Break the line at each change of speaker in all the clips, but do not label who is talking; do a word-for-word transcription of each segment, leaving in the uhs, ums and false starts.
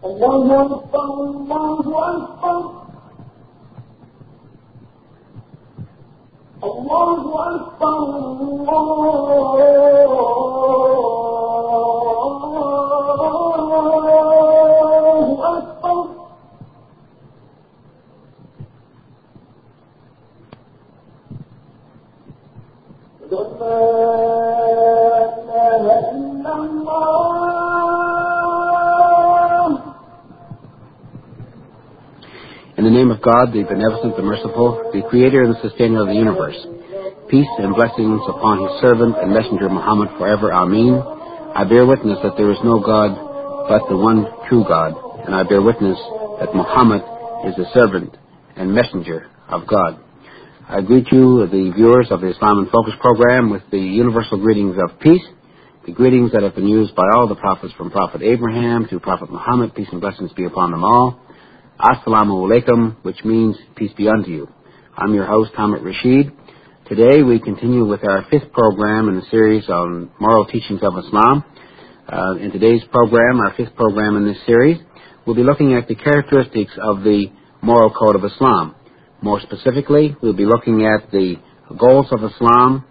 الله أكبر الله أكبر الله أكبر الله أكبر
In the name of God, the Beneficent, the Merciful, the Creator and the Sustainer of the universe, peace and blessings upon His servant and messenger Muhammad forever. Ameen. I bear witness that there is no God but the one true God, and I bear witness that Muhammad is the servant and messenger of God. I greet you, the viewers of the Islam in Focus program, with the universal greetings of peace, the greetings that have been used by all the prophets from Prophet Abraham to Prophet Muhammad, peace and blessings be upon them all. Assalamu alaikum, which means peace be unto you. I'm your host, Hamid Rashid. Today we continue with our fifth program in the series on moral teachings of Islam. Uh, in today's program, our fifth program in this series, we'll be looking at the characteristics of the moral code of Islam. More specifically, we'll be looking at the goals of Islam,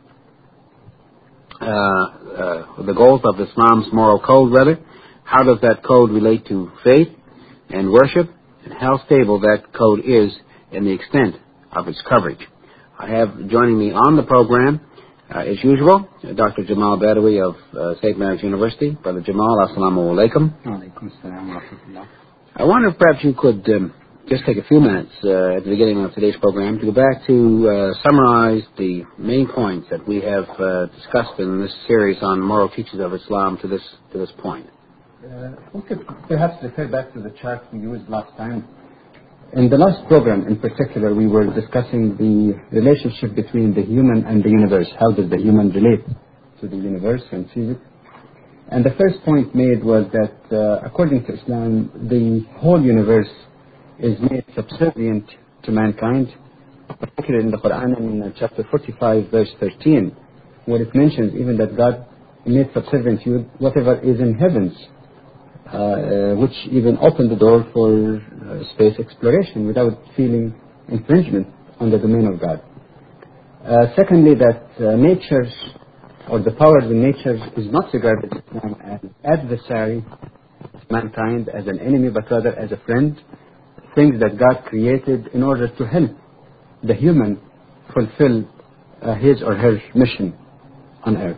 uh, uh, the goals of Islam's moral code, rather. How does that code relate to faith and worship, and how stable that code is in the extent of its coverage. I have joining me on the program, uh, as usual, Doctor Jamal Badawi of uh, Saint Mary's University. Brother Jamal, assalamu alaikum.
Alaikum assalam wa rahmatullah.
I wonder if perhaps you could um, just take a few minutes uh, at the beginning of today's program to go back to uh, summarize the main points that we have uh, discussed in this series on moral teachings of Islam to this to this point.
Uh, we could perhaps refer back to the chart we used last time. In the last program in particular, we were discussing the relationship between the human and the universe. How does the human relate to the universe and sees it? And the first point made was that uh, according to Islam, the whole universe is made subservient to mankind, particularly in the Quran in chapter forty-five, verse thirteen, where it mentions even that God made subservient to whatever is in heavens, Uh, uh, which even opened the door for uh, space exploration without feeling infringement on the domain of God. Uh, secondly, that uh, nature or the powers in nature is not regarded as an adversary of mankind, as an enemy, but rather as a friend, things that God created in order to help the human fulfill uh, his or her mission on earth.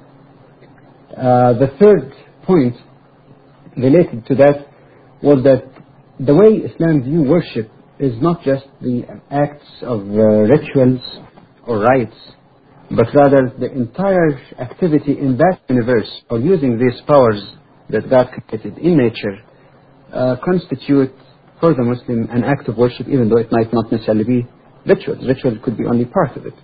Uh, the third point related to that was that the way Islam view worship is not just the acts of uh, rituals or rites, but rather the entire activity in that universe, or using these powers that God created in nature, uh, constitute for the Muslim an act of worship, even though it might not necessarily be ritual. Ritual could be only part of it.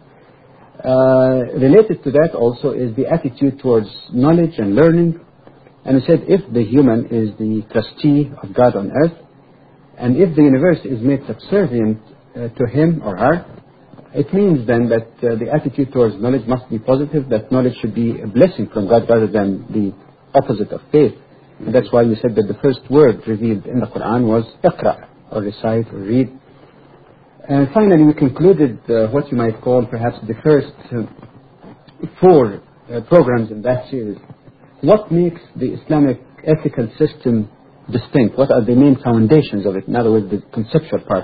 Uh, related to that also is the attitude towards knowledge and learning. And we said if the human is the trustee of God on earth, and if the universe is made subservient uh, to him or her, it means then that uh, the attitude towards knowledge must be positive, that knowledge should be a blessing from God rather than the opposite of faith. And that's why we said that the first word revealed in the Quran was iqra, or recite, or read. And finally we concluded uh, what you might call perhaps the first uh, four uh, programs in that series. What makes the Islamic ethical system distinct? What are the main foundations of it? In other words, the conceptual part.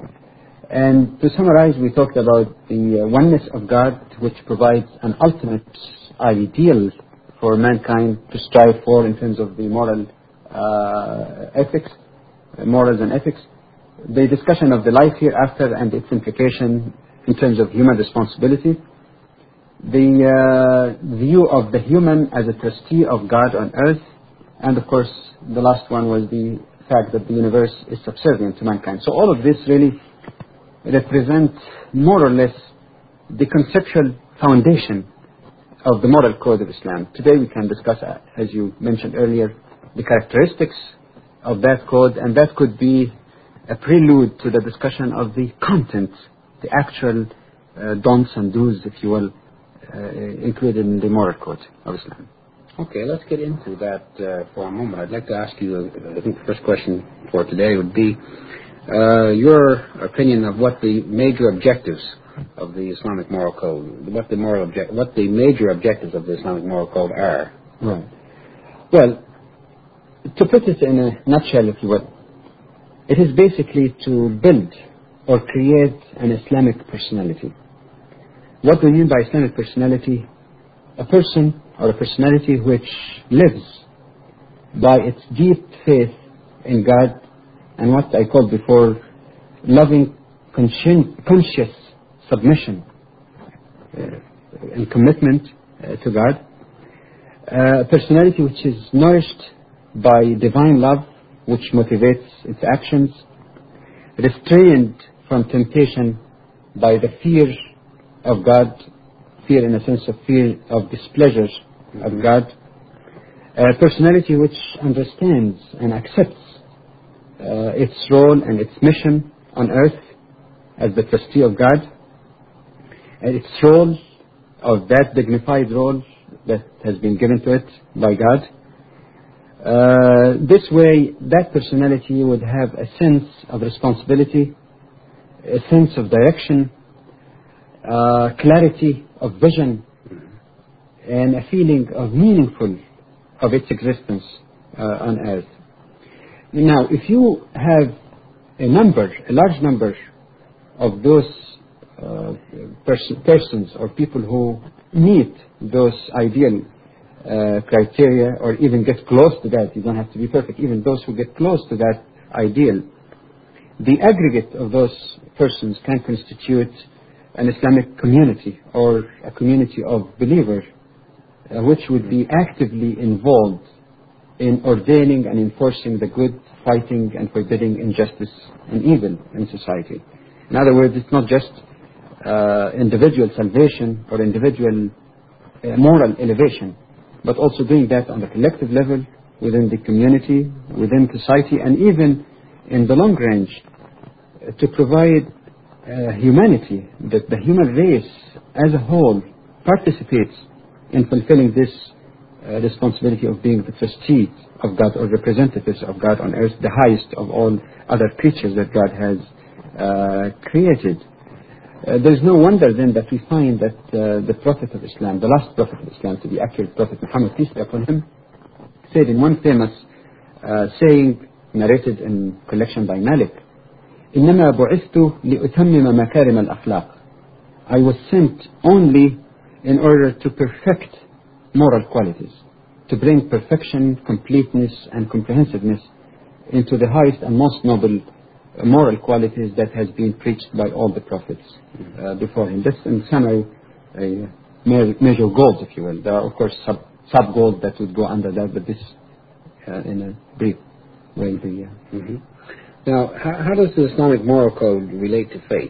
And to summarize, we talked about the uh, oneness of God, which provides an ultimate ideal for mankind to strive for in terms of the moral uh, ethics, uh, morals and ethics. The discussion of the life hereafter and its implication in terms of human responsibility. The uh, view of the human as a trustee of God on earth, and of course the last one was the fact that the universe is subservient to mankind. So all of this really represents more or less the conceptual foundation of the moral code of Islam. Today we can discuss, uh, as you mentioned earlier, the characteristics of that code, and that could be a prelude to the discussion of the content, the actual uh, don'ts and do's, if you will, Uh, included in the moral code of Islam.
Okay, let's get into that uh, for a moment. I'd like to ask you, uh, I think the first question for today would be uh, your opinion of what the major objectives of the Islamic Moral Code, what the moral object, what the major objectives of the Islamic Moral Code are.
Right. Well, to put it in a nutshell, if you will, it is basically to build or create an Islamic personality. What do we mean by Islamic personality? A person or a personality which lives by its deep faith in God and what I called before loving, conscien- conscious submission uh, and commitment uh, to God. Uh, a personality which is nourished by divine love, which motivates its actions, restrained from temptation by the fear of God, fear in a sense of fear of displeasure of God, a personality which understands and accepts uh, its role and its mission on earth as the trustee of God, and its role of that dignified role that has been given to it by God. Uh, this way, that personality would have a sense of responsibility, a sense of direction, uh, clarity of vision, and a feeling of meaningful of its existence uh, on earth. Now, if you have a number, a large number of those uh, pers- persons or people who meet those ideal uh, criteria, or even get close to that, you don't have to be perfect, even those who get close to that ideal, the aggregate of those persons can constitute an Islamic community or a community of believers uh, which would be actively involved in ordaining and enforcing the good, fighting and forbidding injustice and evil in society. In other words, it's not just uh, individual salvation or individual uh, moral elevation, but also doing that on the collective level, within the community, within society, and even in the long range, uh, to provide uh, humanity, that the human race as a whole participates in fulfilling this uh, responsibility of being the trustee of God or representatives of God on earth, the highest of all other creatures that God has uh, created. Uh, there is no wonder then that we find that uh, the Prophet of Islam, the last Prophet of Islam, to be accurate, Prophet Muhammad, peace be upon him, said in one famous uh, saying narrated in collection by Malik, إنما بعثت لأتمم مكارم الأخلاق. I was sent only in order to perfect moral qualities, to bring perfection, completeness and comprehensiveness into the highest and most noble uh, moral qualities that has been preached by all the prophets uh, before him. That's in summary a major goals, if you will. There are of course sub, sub goals that would go under that, but this uh, in a brief way. The, uh,
mm-hmm. Now, how, how does the Islamic Moral Code relate to faith?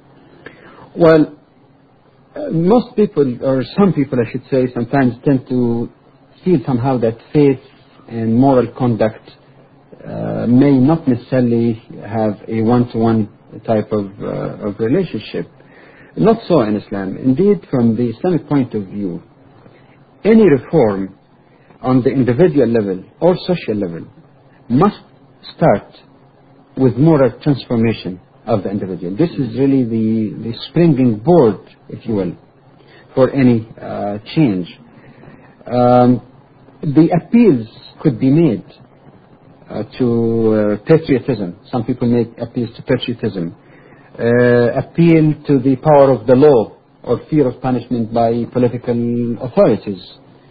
Well, uh, most people, or some people I should say, sometimes tend to feel somehow that faith and moral conduct uh, may not necessarily have a one-to-one type of, uh, of relationship. Not so in Islam. Indeed, from the Islamic point of view, any reform on the individual level or social level must start with moral transformation of the individual. This is really the, the springing board, if you will, for any uh, change. Um, the appeals could be made uh, to uh, patriotism. Some people make appeals to patriotism. Uh, appeal to the power of the law or fear of punishment by political authorities.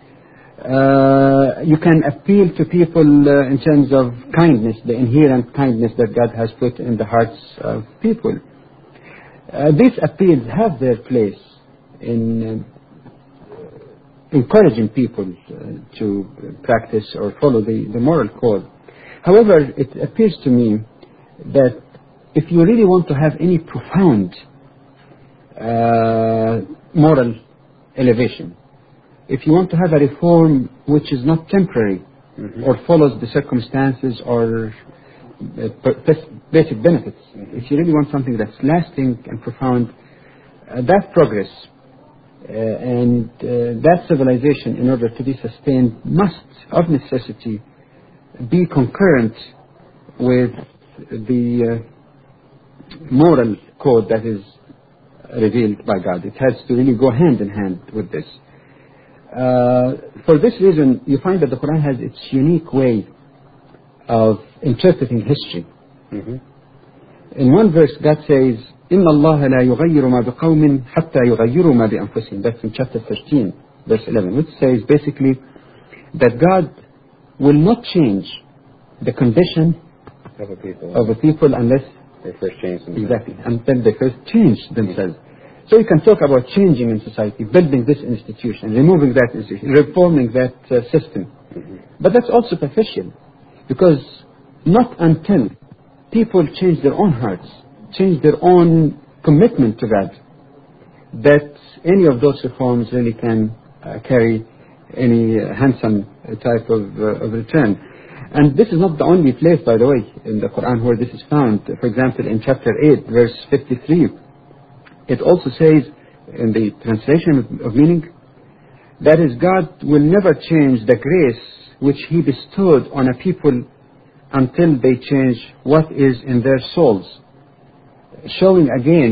Uh, you can appeal to people uh, in terms of kindness, the inherent kindness that God has put in the hearts of people. Uh, these appeals have their place in uh, encouraging people uh, to practice or follow the, the moral code. However, it appears to me that if you really want to have any profound uh, moral elevation, if you want to have a reform which is not temporary mm-hmm. or follows the circumstances or uh, basic benefits, mm-hmm. if you really want something that's lasting and profound, uh, that progress Uh, and uh, that civilization, in order to be sustained, must, of necessity, be concurrent with the uh, moral code that is revealed by God. It has to really go hand in hand with this. Uh, for this reason, you find that the Quran has its unique way of interpreting history.
Mm-hmm.
In one verse, God says, إِنَّ اللَّهَ لَا يُغَيِّرُ مَا بِقَوْمٍ حَتَّى يُغَيِّرُوا مَا بِأَنفُسِهِمْ. That's in chapter thirteen, verse eleven, which says basically that God will not change the condition
Of a people.
of a people unless
They first change themselves.
Exactly, until they first change themselves. So you can talk about changing in society, building this institution, removing that institution, reforming that uh, system.
Mm-hmm.
But that's all superficial, because not until people change their own hearts, change their own commitment to God, that any of those reforms really can uh, carry any uh, handsome type of, uh, of return. And this is not the only place, by the way, in the Quran where this is found. For example, in chapter eight, verse fifty-three, it also says, in the translation of, of meaning, that is, God will never change the grace which He bestowed on a people until they change what is in their souls, showing again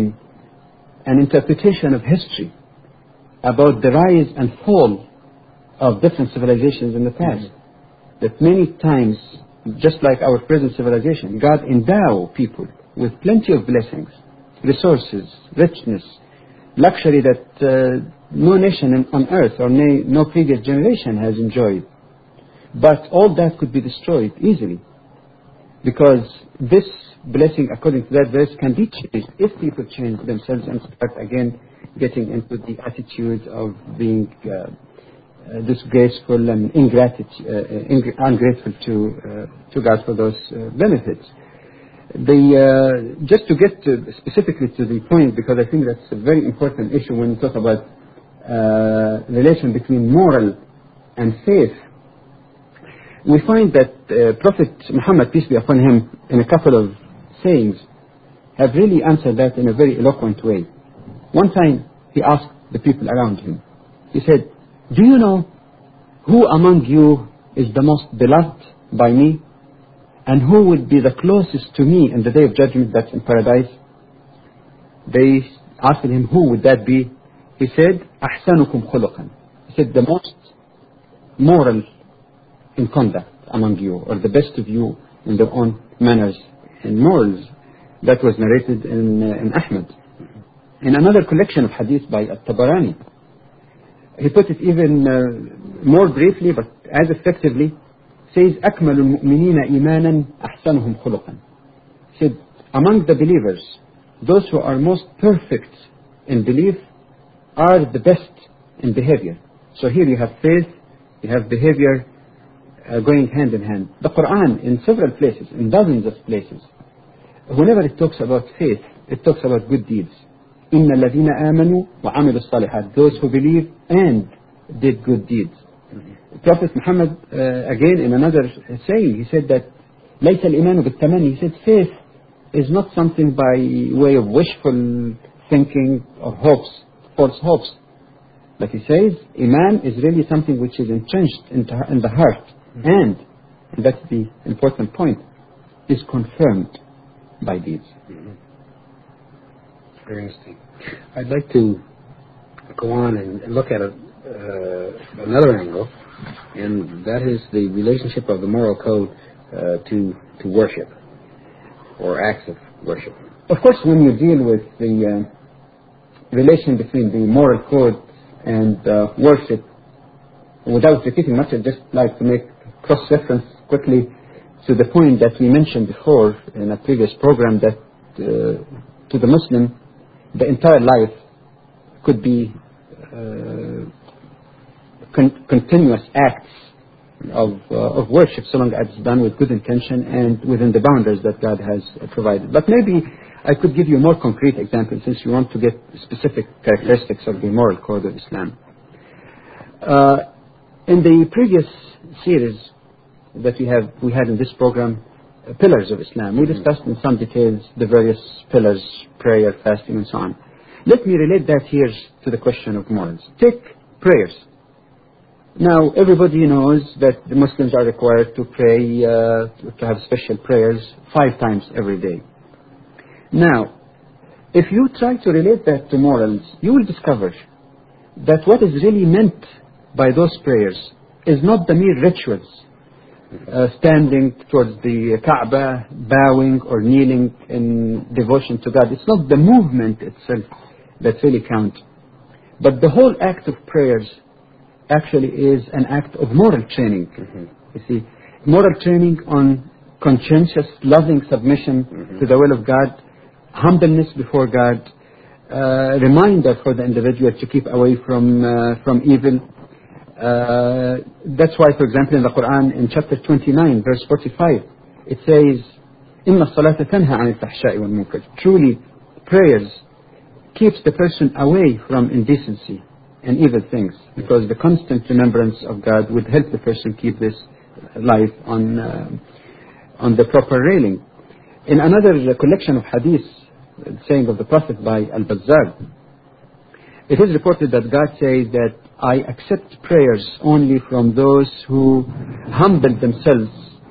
an interpretation of history about the rise and fall of different civilizations in the past. Mm-hmm. That many times, just like our present civilization, God endow people with plenty of blessings, resources, richness, luxury that uh, no nation on earth or na- no previous generation has enjoyed. But all that could be destroyed easily, because this blessing, according to that verse, can be changed if people change themselves and start again getting into the attitude of being uh, Uh, disgraceful and ingratitude, uh, ing- ungrateful to uh, to God for those uh, benefits. The uh, just to get to specifically to the point, because I think that's a very important issue when you talk about uh, relation between moral and faith. We find that uh, Prophet Muhammad, peace be upon him, in a couple of sayings, have really answered that in a very eloquent way. One time he asked the people around him. He said, "Do you know who among you is the most beloved by me, and who would be the closest to me in the day of judgment, that's in paradise?" They asked him, "Who would that be?" He said, "أحسنكم خلقا." He said, "The most moral in conduct among you, or the best of you in their own manners and morals." That was narrated in, uh, in Ahmad. In another collection of hadith by At-Tabarani, he put it even uh, more briefly, but as effectively, says, أكمل المؤمنين إيمانا أحسنهم خلقا. He said, among the believers, those who are most perfect in belief are the best in behavior. So here you have faith, you have behavior uh, going hand in hand. The Quran, in several places, in dozens of places, whenever it talks about faith, it talks about good deeds. إن الذين آمنوا وعملوا الصالحات, those who believe and did good deeds. Mm-hmm. Prophet Muhammad, uh, again in another saying, he said that ليس الإيمان بالتمني. He said faith is not something by way of wishful thinking or hopes, false hopes. But he says Iman is really something which is entrenched in the heart, mm-hmm. and, and that's the important point, is confirmed by deeds.
Mm-hmm. Very interesting. I'd like to go on and look at a, uh, another angle, and that is the relationship of the moral code uh, to to worship, or acts of worship.
Of course, when you deal with the uh, relation between the moral code and uh, worship, without repeating much, I'd just like to make cross-reference quickly to the point that we mentioned before in a previous program, that uh, to the Muslim, the entire life could be uh, con- continuous acts of, uh, of worship, so long as it's done with good intention and within the boundaries that God has uh, provided. But maybe I could give you a more concrete example, since you want to get specific characteristics of the moral code of Islam. Uh, in the previous series that we have we had in this program, uh, Pillars of Islam, we discussed in some details the various pillars, prayer, fasting, and so on. Let me relate that here to the question of morals. Take prayers. Now, everybody knows that the Muslims are required to pray, uh, to have special prayers five times every day. Now, if you try to relate that to morals, you will discover that what is really meant by those prayers is not the mere rituals, uh, standing towards the Kaaba, bowing or kneeling in devotion to God. It's not the movement itself that really counts, but the whole act of prayers actually is an act of moral training. Mm-hmm. You see, moral training on conscientious, loving submission mm-hmm. to the will of God, humbleness before God, uh, reminder for the individual to keep away from uh, from evil. Uh, that's why, for example, in the Quran, in chapter twenty-nine, verse forty-five, it says, "Inna salata tanha anil fahsha'i wal munkar." Truly, prayers keeps the person away from indecency and evil things, because the constant remembrance of God would help the person keep this life on uh, on the proper railing. In another uh, collection of hadiths, saying of the Prophet by Al-Bazzar, it is reported that God says that I accept prayers only from those who humbled themselves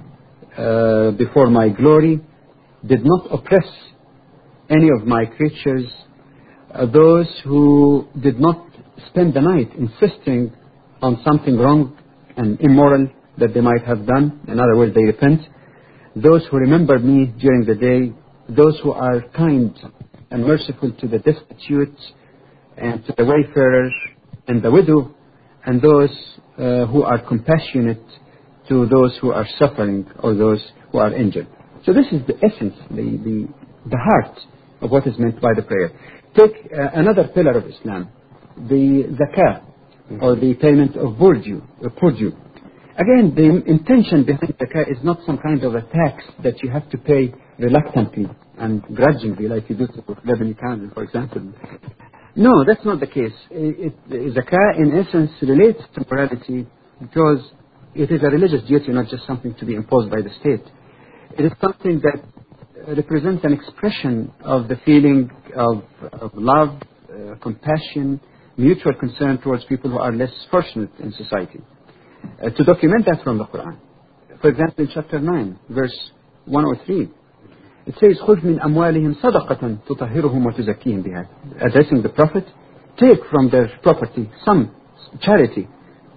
uh, before my glory, did not oppress any of my creatures, uh, those who did not spend the night insisting on something wrong and immoral that they might have done. In other words, they repent. Those who remember me during the day, those who are kind and merciful to the destitute and to the wayfarer and the widow, and those uh, who are compassionate to those who are suffering or those who are injured. So this is the essence, the, the, the heart of what is meant by the prayer. Take uh, another pillar of Islam, the zakah, mm-hmm. or the payment of burju, uh, purju. Again, the intention behind zakah is not some kind of a tax that you have to pay reluctantly and grudgingly, like you do to Lebanese council, for example. No, that's not the case. It, it, zakah, in essence, relates to morality because it is a religious duty, not just something to be imposed by the state. It is something that represents an expression of the feeling of, of love, uh, compassion, mutual concern towards people who are less fortunate in society. Uh, to document that from the Quran. For example, in chapter nine, verse one oh three, it says, خُذْ مِنْ أَمْوَالِهِمْ صَدَقَةً تُطَهِّرُهُمْ وَتُزَكِّيهِمْ بِهَا. Addressing the Prophet, take from their property some charity.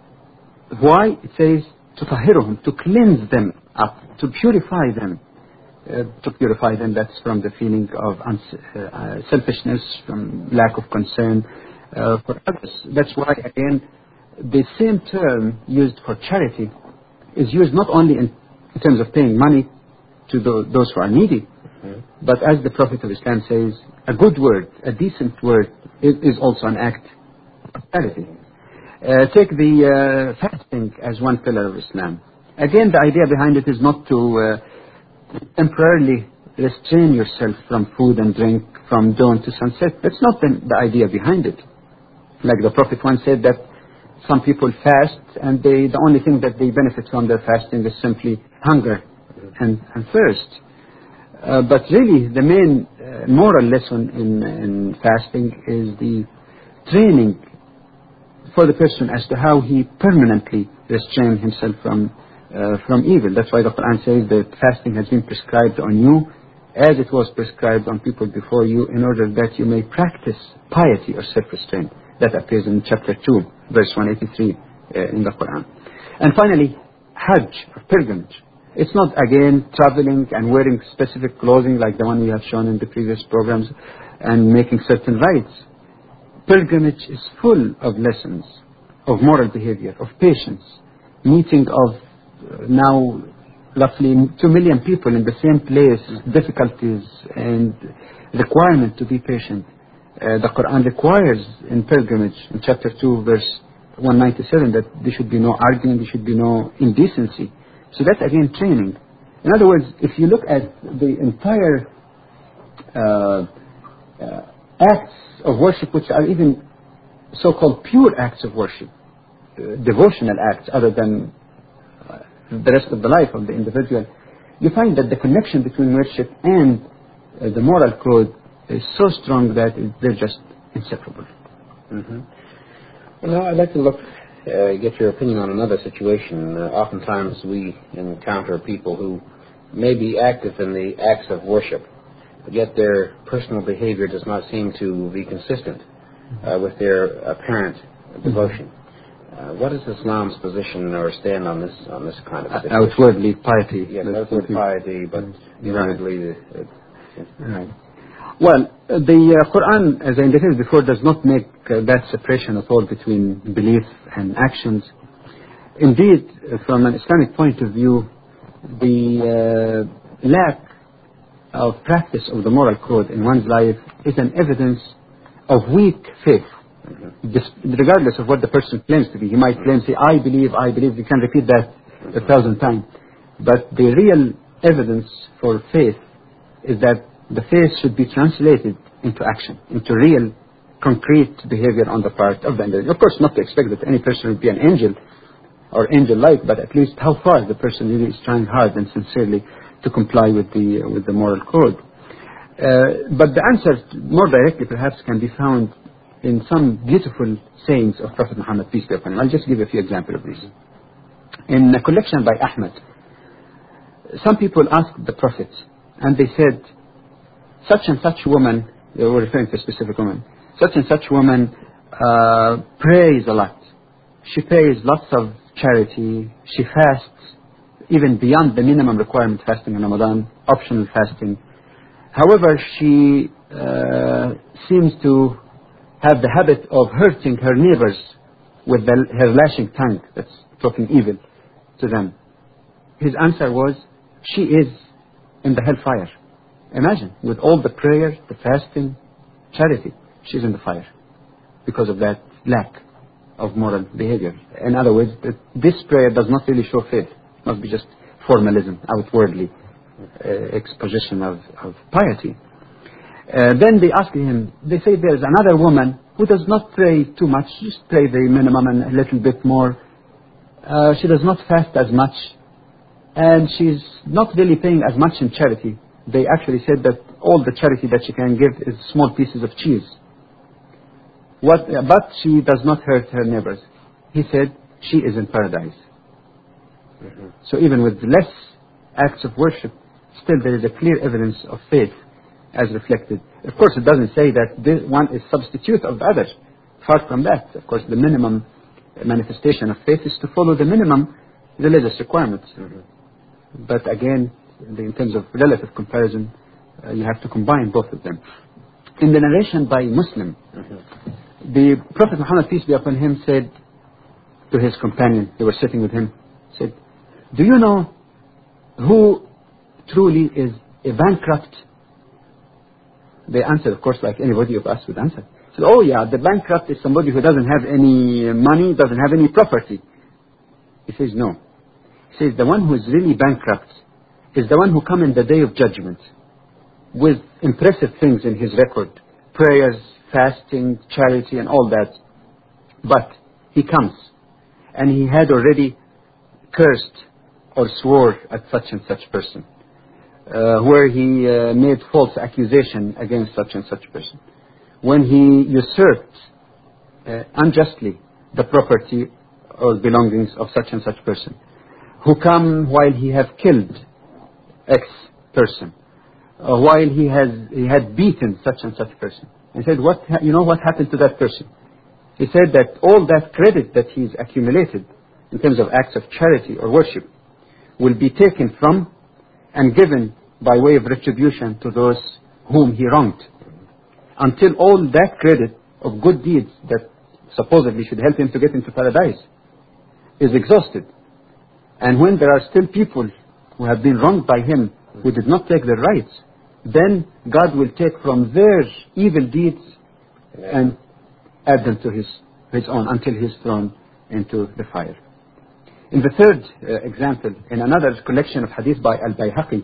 Why? It says, تُطَهِّرُهُمْ, to cleanse them up, to purify them. Uh, to purify them, that's from the feeling of uns- uh, selfishness, from lack of concern uh, for others. That's why, again, the same term used for charity is used not only in, in terms of paying money to the, those who are needy, mm-hmm. but as the Prophet of Islam says, a good word, a decent word is, is also an act of charity. Uh, take the uh, fasting as one pillar of Islam. Again, the idea behind it is not to uh, temporarily restrain yourself from food and drink from dawn to sunset. That's not the, the idea behind it. Like the Prophet once said that some people fast and they, the only thing that they benefit from their fasting is simply hunger and, and thirst. Uh, but really the main uh, moral lesson in, in fasting is the training for the person as to how he permanently restrains himself from, uh, from evil. That's why the Quran says that fasting has been prescribed on you as it was prescribed on people before you in order that you may practice piety or self-restraint. That appears in chapter two, verse one eighty-three uh, in the Quran. And finally, Hajj, or pilgrimage. It's not, again, traveling and wearing specific clothing like the one we have shown in the previous programs and making certain rites. Pilgrimage is full of lessons of moral behavior, of patience, meeting of uh, now roughly two million people in the same place, difficulties and requirement to be patient. Uh, the Quran requires in pilgrimage, in chapter two, verse one ninety-seven, that there should be no arguing, there should be no indecency. So that's again training. In other words, if you look at the entire uh, uh, acts of worship, which are even so-called pure acts of worship, uh, devotional acts other than uh, the rest of the life of the individual, you find that the connection between worship and uh, the moral code is so strong that they're just inseparable.
Mm-hmm. Well, now I'd like to look, uh, get your opinion on another situation. Uh, oftentimes we encounter people who may be active in the acts of worship, but yet their personal behavior does not seem to be consistent uh, with their apparent devotion. Uh, what is Islam's position or stand on this on this kind of situation?
Outwardly piety.
Yes, outward piety, but inwardly... Uh,
right. Well, uh, the uh, Quran, as I indicated before, does not make uh, that separation at all between belief and actions. Indeed, uh, from an Islamic point of view, the uh, lack of practice of the moral code in one's life is an evidence of weak faith. This, regardless of what the person claims to be. He might claim, say, I believe, I believe. You can repeat that a thousand times. But the real evidence for faith is that the faith should be translated into action, into real, concrete behavior on the part of the individual. Of course, not to expect that any person will be an angel or angel-like, but at least how far the person really is trying hard and sincerely to comply with the uh, with the moral code. Uh, but the answer, more directly perhaps, can be found in some beautiful sayings of Prophet Muhammad, peace be upon him. I'll just give a few examples of these. In a collection by Ahmad, some people asked the Prophet, and they said, such and such woman, they were referring to a specific woman, such and such woman uh, prays a lot. She pays lots of charity. She fasts, even beyond the minimum requirement fasting in Ramadan, optional fasting. However, she uh, seems to have the habit of hurting her neighbors with the, her lashing tongue, that's talking evil to them. His answer was, she is in the hellfire. Imagine, with all the prayer, the fasting, charity, she's in the fire because of that lack of moral behavior. In other words, this prayer does not really show faith. It must be just formalism, outwardly uh, exposition of, of piety. Uh, then they ask him, they say there's another woman who does not pray too much, just pray the minimum and a little bit more. Uh, she does not fast as much, and she's not really paying as much in charity. They actually said that all the charity that she can give is small pieces of cheese. What, but she does not hurt her neighbors. He said, she is in paradise. Mm-hmm. So even with less acts of worship, still there is a clear evidence of faith as reflected. Of course, it doesn't say that this one is substitute of the other. Far from that. Of course, the minimum manifestation of faith is to follow the minimum religious requirements. Mm-hmm. But again, in terms of relative comparison, uh, you have to combine both of them. In the narration by Muslim, mm-hmm. the Prophet Muhammad, peace be upon him, said to his companion, they were sitting with him, said, do you know who truly is a bankrupt? They answered, of course, like anybody of us would answer. Said, oh yeah, the bankrupt is somebody who doesn't have any money, doesn't have any property. He says, no. He says, the one who is really bankrupt is the one who comes in the day of judgment with impressive things in his record, prayers, fasting, charity, and all that. But he comes, and he had already cursed or swore at such and such person. Uh, where he uh, made false accusation against such and such person, when he usurped uh, unjustly the property or belongings of such and such person, who come while he have killed X person, uh, while he has he had beaten such and such person. He said, what ha- you know what happened to that person? He said that all that credit that he's accumulated in terms of acts of charity or worship will be taken from and given by way of retribution to those whom he wronged, until all that credit of good deeds that supposedly should help him to get into paradise is exhausted. And when there are still people who have been wronged by him, who did not take their rights, then God will take from their evil deeds and add them to his, his own until he is thrown into the fire. In the third uh, example, in another collection of hadith by Al-Bayhaqi,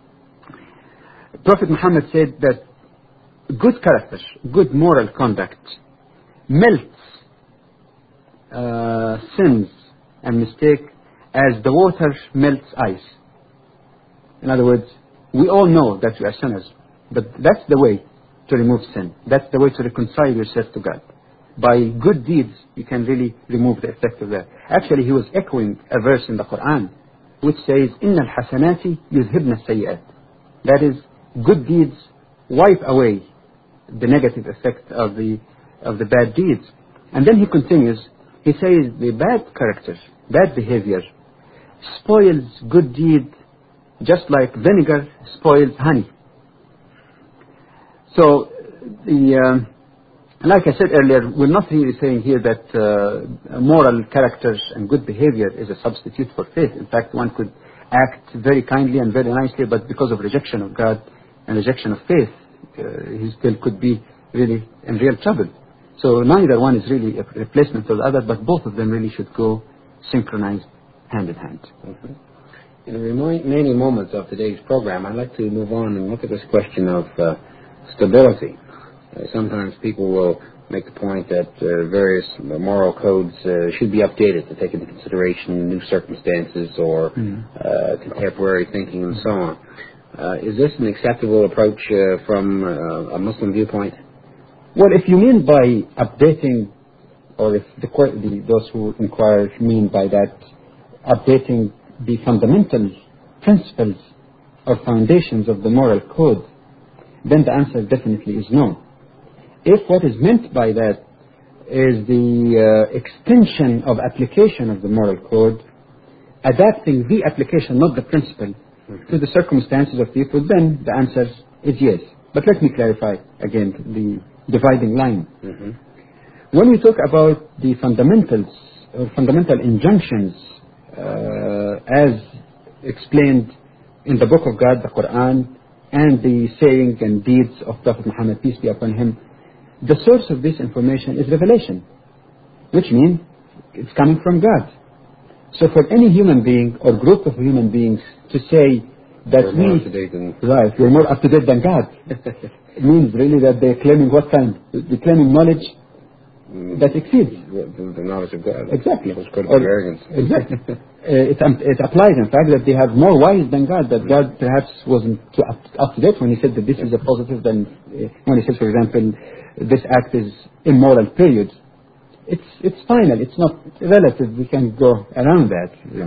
Prophet Muhammad said that good character, good moral conduct melts uh, sins and mistake as the water melts ice. In other words, we all know that we are sinners, but that's the way to remove sin. That's the way to reconcile yourself to God. By good deeds, you can really remove the effect of that. Actually, he was echoing a verse in the Quran which says, إِنَّ الْحَسَنَاتِ يُذْهِبْنَ السَّيِّئَاتِ. That is, good deeds wipe away the negative effect of the of the bad deeds. And then he continues, he says, the bad character, bad behavior, spoils good deed just like vinegar spoils honey. So, the, um, like I said earlier, we're not really saying here that uh, moral characters and good behavior is a substitute for faith. In fact, one could act very kindly and very nicely, but because of rejection of God and rejection of faith, uh, he still could be really in real trouble. So neither one is really a replacement for the other, but both of them really should go synchronized hand in hand.
Mm-hmm. In the remaining moments of today's program, I'd like to move on and look at this question of uh, stability. Uh, sometimes people will make the point that uh, various moral codes uh, should be updated to take into consideration new circumstances or mm. uh, contemporary thinking and so on. Uh, is this an acceptable approach uh, from uh, a Muslim viewpoint?
Well, if you mean by updating, or if the, the, those who inquire mean by that updating the fundamental principles or foundations of the moral code, then the answer definitely is no. If what is meant by that is the uh, extension of application of the moral code, adapting the application, not the principle, mm-hmm. to the circumstances of people, then the answer is yes. But let me clarify again the dividing line. Mm-hmm. When we talk about the fundamentals, or fundamental injunctions, uh, as explained in the Book of God, the Quran, and the saying and deeds of Prophet Muhammad, peace be upon him, the source of this information is revelation, which means it's coming from God. So for any human being or group of human beings to say that
we're
we,
more up to date than
right, we're more up to date than God, it means really that they're claiming what kind? They're claiming knowledge mm, that exceeds
the, the knowledge of God.
Exactly.
It's critical arrogance.
Exactly. uh, it, um, it applies, in fact, that they have more wise than God, that God perhaps wasn't too up, up to date when he said that this is a positive, than uh, when he says, for example, this act is immoral, period. It's it's final. It's not relative. We can go around that. Yeah.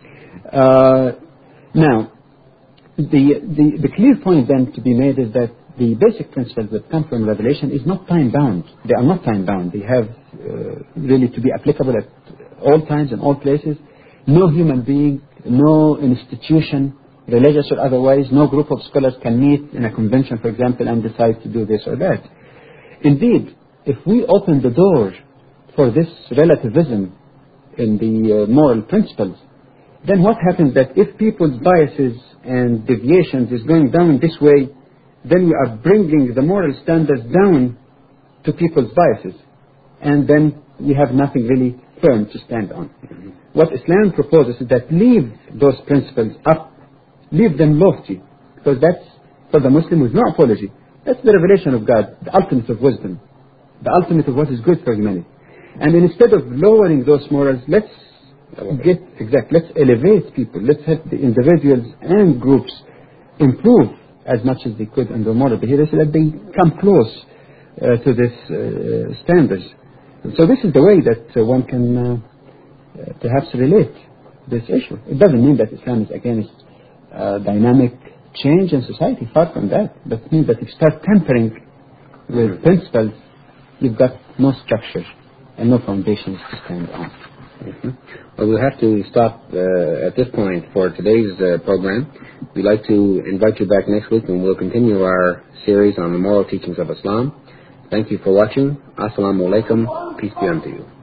Uh, now, the, the the clear point then to be made is that the basic principles that come from Revelation is not time-bound. They are not time-bound. They have uh, really to be applicable at all times and all places. No human being, no institution, religious or otherwise, no group of scholars can meet in a convention, for example, and decide to do this or that. Indeed, if we open the door for this relativism in the uh, moral principles, then what happens that if people's biases and deviations is going down this way, then we are bringing the moral standards down to people's biases. And then we have nothing really firm to stand on. Mm-hmm. What Islam proposes is that leave those principles up, leave them lofty, because that's, for the Muslim, with no apology, that's the revelation of God, the ultimate of wisdom, the ultimate of what is good for humanity. And instead of lowering those morals, let's get, exactly, let's elevate people, let's have the individuals and groups improve as much as they could in their moral behavior so that they come close uh, to this uh, standards. So this is the way that uh, one can uh, uh, perhaps relate this issue. It doesn't mean that Islam is against uh, dynamic change in society, far from that. But it means that if you start tampering with mm-hmm. principles, you've got no structure and no foundations to stand on.
Mm-hmm. Well, we'll have to stop uh, at this point for today's uh, program. We'd like to invite you back next week, and we'll continue our series on the moral teachings of Islam. Thank you for watching. Assalamu alaikum. Peace be unto you.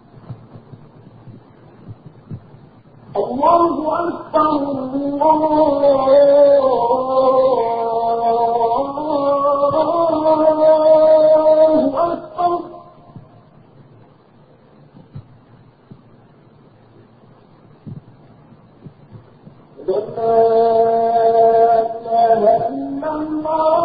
Allahu Akbar, Allahu Akbar. La ilaha illallah.